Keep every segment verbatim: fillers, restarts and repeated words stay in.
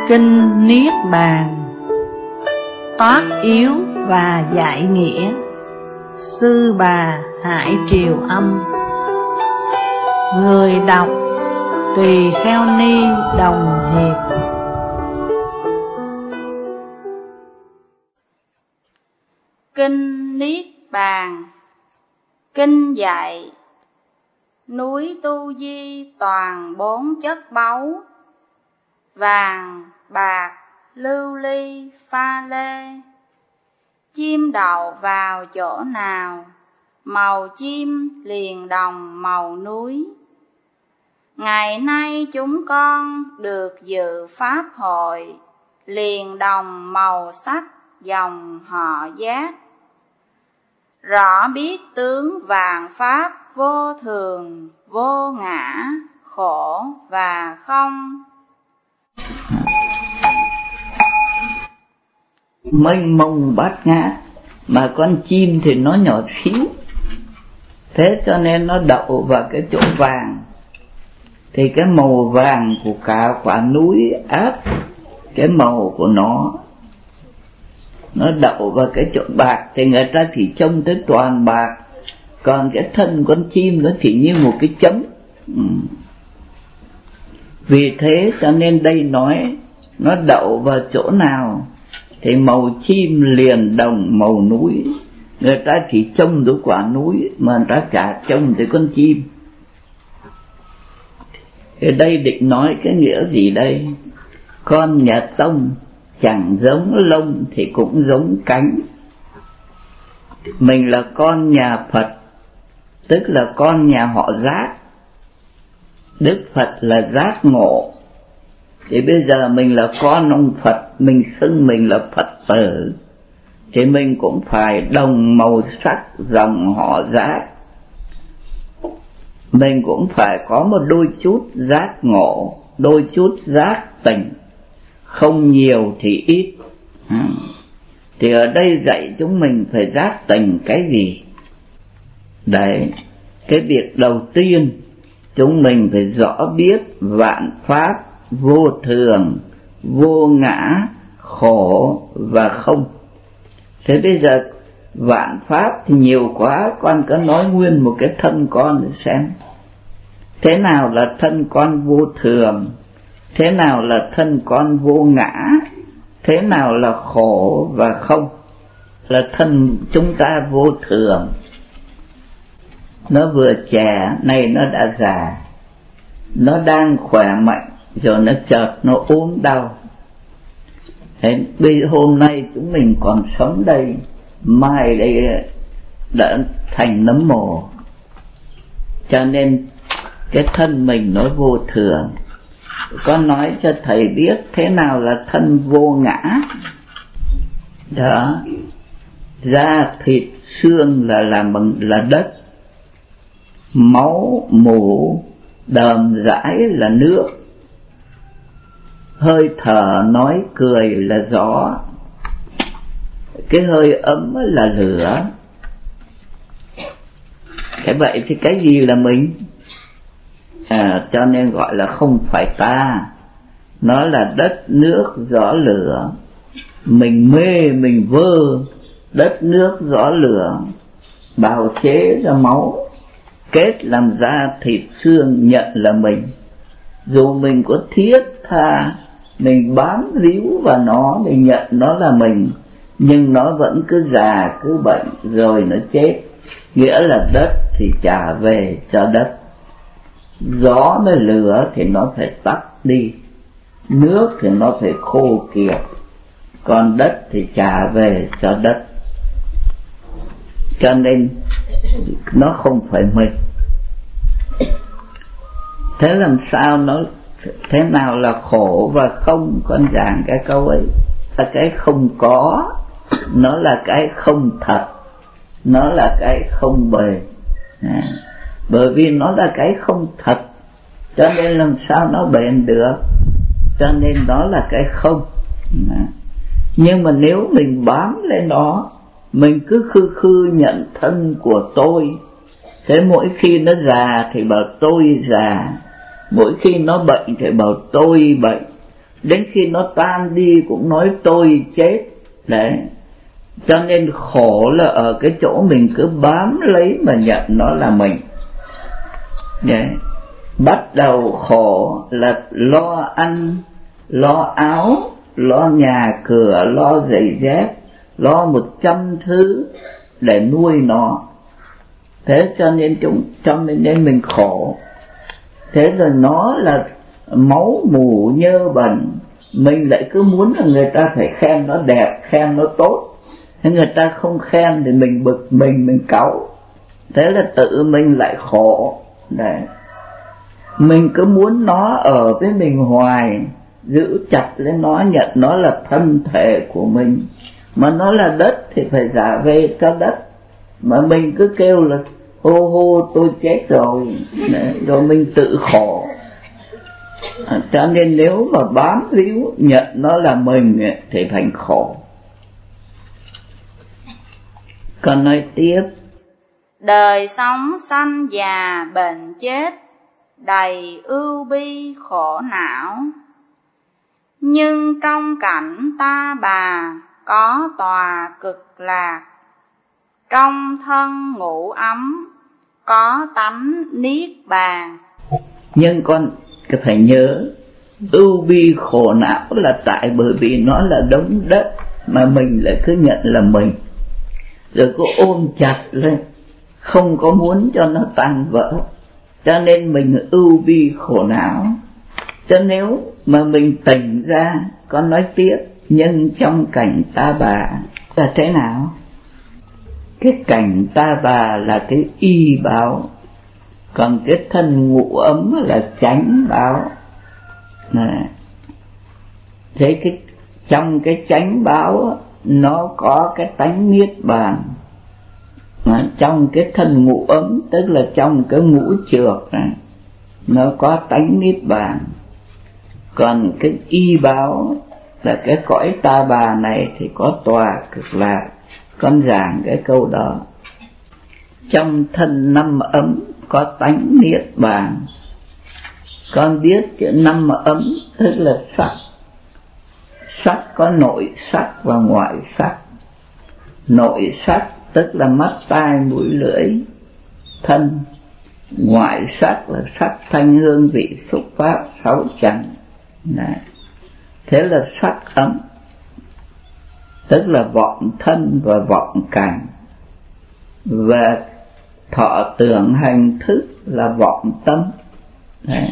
Kinh Niết Bàn, Toát yếu và giải nghĩa. Sư Bà Hải Triều Âm. Người đọc Tỳ Kheo Ni Đồng Hiệp. Kinh Niết Bàn. Kinh dạy: núi Tu Di toàn bốn chất báu, vàng, bạc, lưu ly, pha lê. Chim đậu vào chỗ nào, màu chim liền đồng màu núi. Ngày nay chúng con được dự pháp hội, liền đồng màu sắc dòng họ Giác. Rõ biết tướng vạn pháp vô thường, vô ngã, khổ và không. Mênh mông bát ngát, mà con chim thì nó nhỏ xíu, thế cho nên nó đậu vào cái chỗ vàng, thì cái màu vàng của cả quả núi áp cái màu của nó. Nó đậu vào cái chỗ bạc thì người ta chỉ trông tới toàn bạc, còn cái thân con chim nó chỉ như một cái chấm. ừ. Vì thế cho nên đây nói nó đậu vào chỗ nào thì màu chim liền đồng màu núi. Người ta chỉ trông tới quả núi mà người ta chả trông tới con chim. Ở đây định nói cái nghĩa gì đây? Con nhà Tông chẳng giống lông thì cũng giống cánh. Mình là con nhà Phật, tức là con nhà họ Giác. Đức Phật là giác ngộ, thì bây giờ mình là con ông Phật, mình xưng mình là Phật tử, thì mình cũng phải đồng màu sắc dòng họ Giác. Mình cũng phải có một đôi chút giác ngộ, đôi chút giác tỉnh, không nhiều thì ít. Thì ở đây dạy chúng mình phải giác tỉnh cái gì? Đấy, cái việc đầu tiên chúng mình phải rõ biết vạn pháp vô thường, vô ngã, khổ và không. Thế bây giờ vạn pháp thì nhiều quá, con có nói nguyên một cái thân con để xem. Thế nào là thân con vô thường? Thế nào là thân con vô ngã? Thế nào là khổ và không? Là thân chúng ta vô thường. Nó vừa trẻ, nay nó đã già. Nó đang khỏe mạnh, rồi nó chợt nó ốm đau. Thế bây giờ hôm nay chúng mình còn sống đây, mai đây đã thành nấm mồ. Cho nên cái thân mình nó vô thường. Con nói cho thầy biết thế nào là thân vô ngã. Đó, da thịt xương là làm bằng là đất, máu mủ đờm dãi là nước, hơi thở nói cười là gió, cái hơi ấm là lửa. Thế vậy thì cái gì là mình? À, cho nên gọi là không phải ta. Nó là đất nước gió lửa. Mình mê mình vơ đất nước gió lửa, bào chế ra máu, kết làm da thịt xương nhận là mình. Dù mình có thiết tha, mình bám víu vào nó, mình nhận nó là mình, nhưng nó vẫn cứ già cứ bệnh rồi nó chết. Nghĩa là đất thì trả về cho đất, gió với lửa thì nó phải tắt đi, nước thì nó phải khô kiệt, còn đất thì trả về cho đất. Cho nên nó không phải mình. Thế làm sao nó, thế nào là khổ và không? Con giảng cái câu ấy là cái không có, nó là cái không thật, nó là cái không bền. à, Bởi vì nó là cái không thật, cho nên làm sao nó bền được? Cho nên nó là cái không. à. Nhưng mà nếu mình bám lên nó, mình cứ khư khư nhận thân của tôi, thế mỗi khi nó già thì bảo tôi già, mỗi khi nó bệnh thì bảo tôi bệnh, đến khi nó tan đi cũng nói tôi chết. Đấy, cho nên khổ là ở cái chỗ mình cứ bám lấy mà nhận nó là mình. Đấy, bắt đầu khổ là lo ăn, lo áo, lo nhà cửa, lo giày dép, lo một trăm thứ để nuôi nó. Thế cho nên chúng cho nên mình khổ. Thế rồi nó là máu mù nhơ bẩn, mình lại cứ muốn là người ta phải khen nó đẹp, khen nó tốt. Thế người ta không khen thì mình bực mình, mình cáu. Thế là tự mình lại khổ. Đấy, mình cứ muốn nó ở với mình hoài, giữ chặt lên nó, nhận nó là thân thể của mình. Mà nó là đất thì phải trả về cho đất. Mà mình cứ kêu là hô hô tôi chết rồi. Đấy, rồi mình tự khổ. À, cho nên nếu mà bám víu nhận nó là mình thì thành khổ. Còn nói tiếp, đời sống sanh già bệnh chết, đầy ưu bi khổ não. Nhưng trong cảnh ta bà có tòa cực lạc, trong thân ngủ ấm có tánh niết bàn. Nhưng con phải nhớ, ưu bi khổ não là tại bởi vì nó là đống đất mà mình lại cứ nhận là mình, rồi cứ ôm chặt lên, không có muốn cho nó tan vỡ, cho nên mình ưu bi khổ não. Cho nếu mà mình tỉnh ra, con nói tiếp, nhưng trong cảnh ta bà là thế nào? Cái cảnh ta bà là cái y báo, còn cái thân ngủ ấm là chánh báo. Này, thế cái trong cái chánh báo nó có cái tánh niết bàn. Mà trong cái thân ngũ ấm, tức là trong cái ngũ trược này, nó có tánh niết bàn. Còn cái y báo là cái cõi ta bà này thì có tòa cực lạc. Con giảng cái câu đó. Trong thân năm ấm có tánh niết bàn. Con biết chữ năm ấm tức là sắc. Sắc có nội sắc và ngoại sắc. Nội sắc tức là mắt, tai, mũi, lưỡi, thân. Ngoại sắc là sắc, thanh, hương, vị, xúc, pháp, sáu trần. Đấy, thế là sắc ấm, tức là vọng thân và vọng cảnh. Và thọ tưởng hành thức là vọng tâm. Đấy,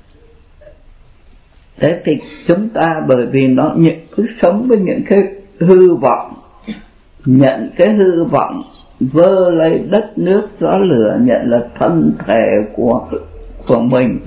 thế thì chúng ta bởi vì nó cứ sống với những cái hư vọng, nhận cái hư vọng, vơ lấy đất nước gió lửa, nhận là thân thể của của mình.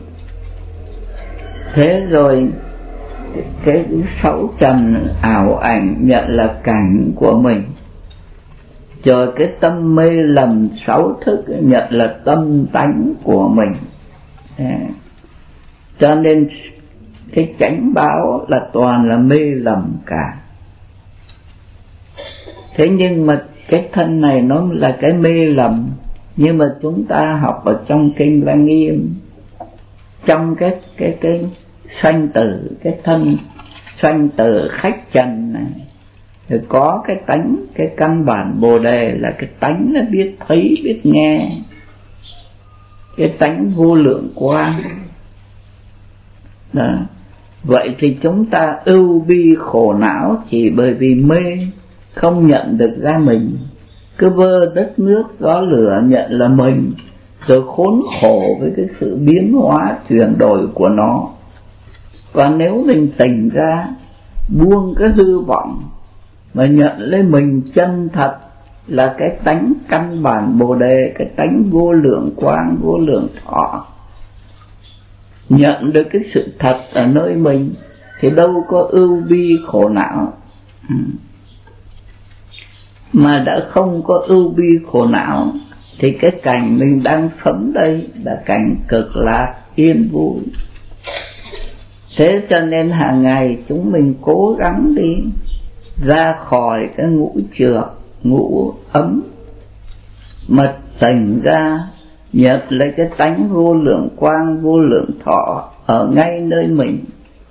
Thế rồi cái sáu trần ảo ảnh nhận là cảnh của mình. Rồi cái tâm mê lầm sáu thức nhận là tâm tánh của mình. À, cho nên cái chánh báo là toàn là mê lầm cả. Thế nhưng mà cái thân này nó là cái mê lầm. Nhưng mà chúng ta học ở trong kinh Lăng Nghiêm, trong cái cái cái sanh tử, cái thân sanh tử khách trần này, thì có cái tánh, cái căn bản Bồ Đề là cái tánh nó biết thấy, biết nghe, cái tánh vô lượng quang. Đó. Vậy thì chúng ta ưu bi khổ não chỉ bởi vì mê, không nhận được ra mình, cứ vơ đất nước gió lửa nhận là mình, rồi khốn khổ với cái sự biến hóa chuyển đổi của nó. Còn nếu mình tỉnh ra, buông cái hư vọng mà nhận lấy mình chân thật là cái tánh căn bản Bồ Đề, cái tánh vô lượng quang, vô lượng thọ, nhận được cái sự thật ở nơi mình, thì đâu có ưu bi khổ não. Mà đã không có ưu bi khổ não thì cái cảnh mình đang sống đây là cảnh cực lạc yên vui. Thế cho nên hàng ngày chúng mình cố gắng đi ra khỏi cái ngũ trược, ngũ ấm, mà tỉnh ra nhận lấy cái tánh vô lượng quang, vô lượng thọ ở ngay nơi mình.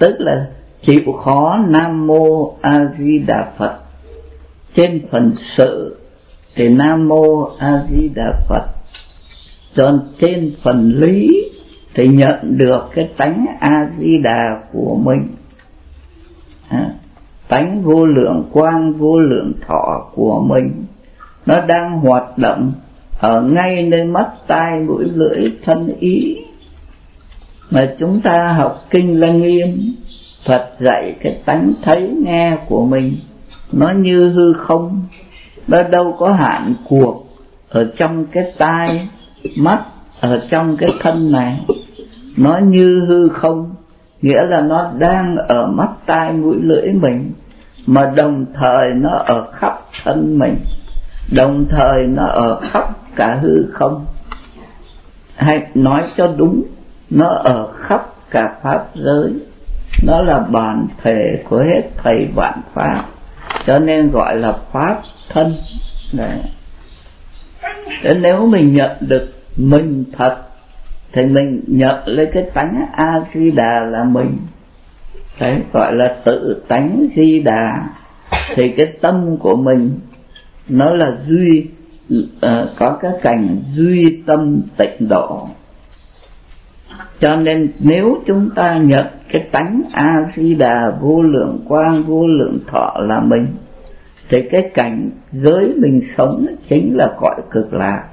tức là chịu khó Nam Mô A Di Đà Phật. Trên phần sự thì Nam Mô A Di Đà Phật, còn trên phần lý thì nhận được cái tánh A Di Đà của mình, à, tánh vô lượng quang vô lượng thọ của mình, nó đang hoạt động ở ngay nơi mắt tai mũi lưỡi thân ý. Mà chúng ta học kinh Lăng Nghiêm, Phật dạy cái tánh thấy nghe của mình nó như hư không, nó đâu có hạn cuộc ở trong cái tai mắt, ở trong cái thân này. Nó như hư không, nghĩa là nó đang ở mắt tai mũi lưỡi mình, mà đồng thời nó ở khắp thân mình, đồng thời nó ở khắp cả hư không. Hay nói cho đúng, nó ở khắp cả pháp giới, nó là bản thể của hết thầy vạn pháp, cho nên gọi là pháp thân. Đấy. Thế nếu mình nhận được mình thật thì mình nhận lấy cái tánh A Di Đà là mình. Đấy, gọi là tự tánh Di Đà. Thì cái tâm của mình nó là duy, uh, có cái cảnh duy tâm tịnh độ. Cho nên nếu chúng ta nhận cái tánh A Di Đà vô lượng quang vô lượng thọ là mình, thì cái cảnh giới mình sống chính là cõi cực lạc.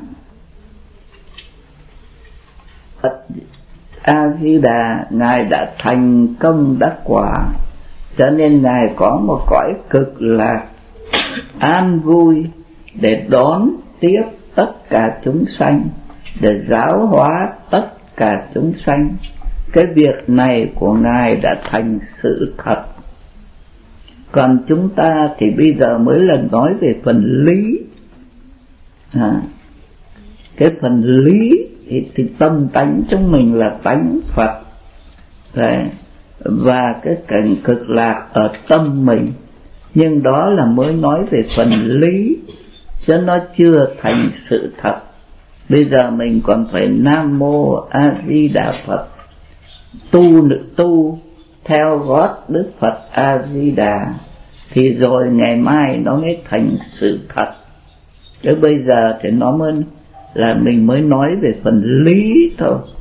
A Di Đà Ngài đã thành công đắc quả, cho nên Ngài có một cõi cực lạc an vui để đón tiếp tất cả chúng sanh, để giáo hóa tất cả chúng sanh. Cái việc này của Ngài đã thành sự thật. Còn chúng ta thì bây giờ mới là nói về phần lý. à, Cái phần lý thì, thì tâm tánh chúng mình là tánh Phật. Đấy. Và cái cảnh cực lạc ở tâm mình. Nhưng đó là mới nói về phần lý, chứ nó chưa thành sự thật. Bây giờ mình còn phải Nam Mô A Di Đà Phật, tu nữ tu theo gót Đức Phật A Di Đà, thì rồi ngày mai nó mới thành sự thật. Chứ bây giờ thì nó mới là mình mới nói về phần lý thôi.